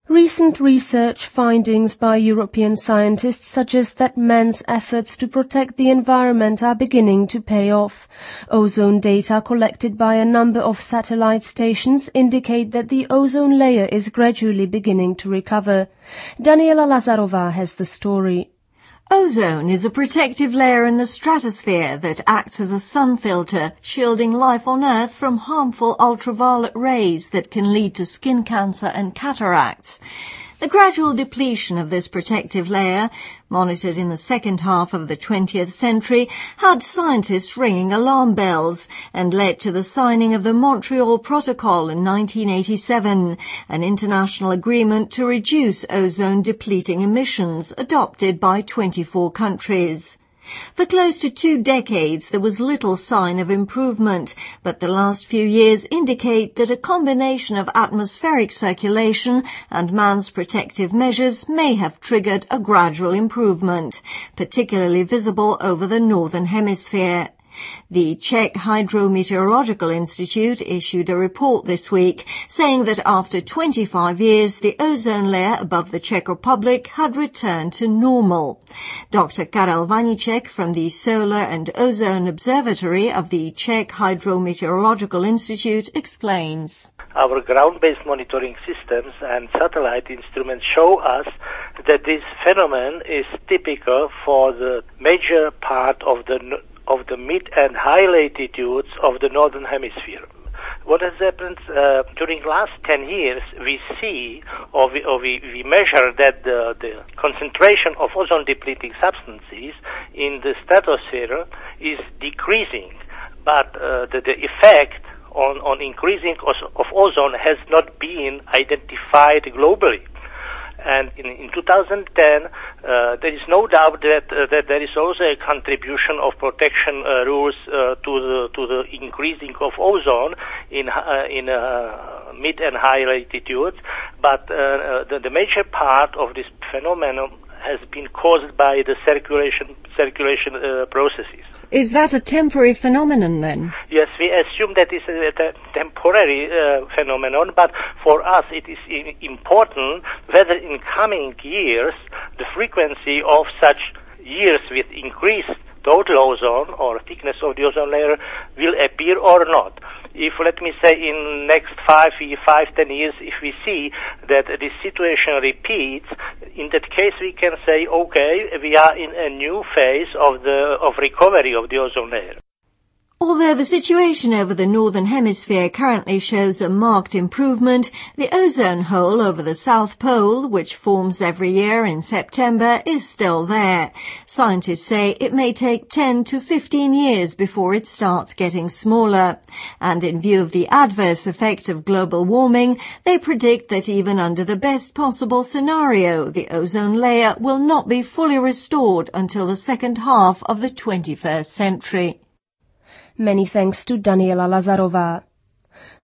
Recent research findings by European scientists suggest that man's efforts to protect the environment are beginning to pay off. Ozone data collected by a number of satellite stations indicate that the ozone layer is gradually beginning to recover. Daniela Lazarova has the story. Ozone is a protective layer in the stratosphere that acts as a sun filter, shielding life on Earth from harmful ultraviolet rays that can lead to skin cancer and cataracts. The gradual depletion of this protective layer, monitored in the second half of the 20th century, had scientists ringing alarm bells and led to the signing of the Montreal Protocol in 1987, an international agreement to reduce ozone-depleting emissions adopted by 24 countries. For close to 2 decades, there was little sign of improvement, but the last few years indicate that a combination of atmospheric circulation and man's protective measures may have triggered a gradual improvement, particularly visible over the Northern Hemisphere. The Czech Hydrometeorological Institute issued a report this week saying that after 25 years, the ozone layer above the Czech Republic had returned to normal. Dr. Karel Vaníček from the Solar and Ozone Observatory of the Czech Hydrometeorological Institute explains. Our ground-based monitoring systems and satellite instruments show us that this phenomenon is typical for the major part of the mid and high latitudes of the Northern Hemisphere. What has happened during the last 10 years, we see or we measure that the concentration of ozone-depleting substances in the stratosphere is decreasing, but the effect on increasing of ozone has not been identified globally. And in 2010, there is no doubt that there is also a contribution of protection rules to the increasing of ozone in mid and high latitudes. But the major part of this phenomenon has been caused by the circulation processes. Is that a temporary phenomenon then? Yes, we assume that it's a temporary phenomenon, but for us it is important whether in coming years the frequency of such years with increased total ozone or thickness of the ozone layer will appear or not. If, let me say, in next 5-10 years, if we see that this situation repeats, in that case we can say, okay, we are in a new phase of recovery of the ozone layer. Although the situation over the Northern Hemisphere currently shows a marked improvement, the ozone hole over the South Pole, which forms every year in September, is still there. Scientists say it may take 10 to 15 years before it starts getting smaller. And in view of the adverse effect of global warming, they predict that even under the best possible scenario, the ozone layer will not be fully restored until the second half of the 21st century. Many thanks to Daniela Lazarova.